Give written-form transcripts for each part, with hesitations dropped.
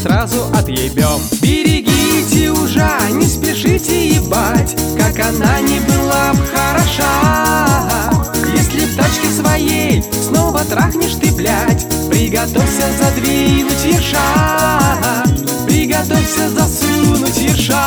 сразу отъебем. Берегите ужа, не спешите ебать, как она не была б хороша. Если в тачке своей снова трахнешь ты, блядь, приготовься задвинуть ерша, приготовься засунуть ерша.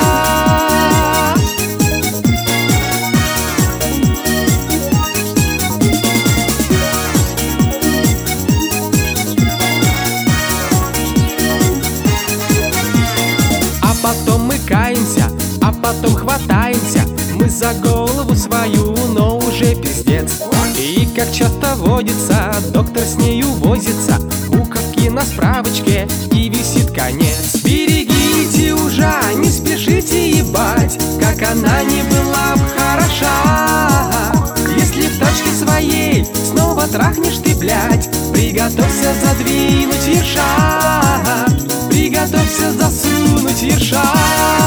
Потом мы каемся, а потом хватаемся мы за голову свою, но уже пиздец. И как часто водится, доктор с нею возится, буковки на справочке и висит конец. Берегите ужа, не спешите ебать, как она не была б хороша. Если в тачке своей снова трахнешь ты, блядь, приготовься задвинуть ерша, приготовься засунуть ерша.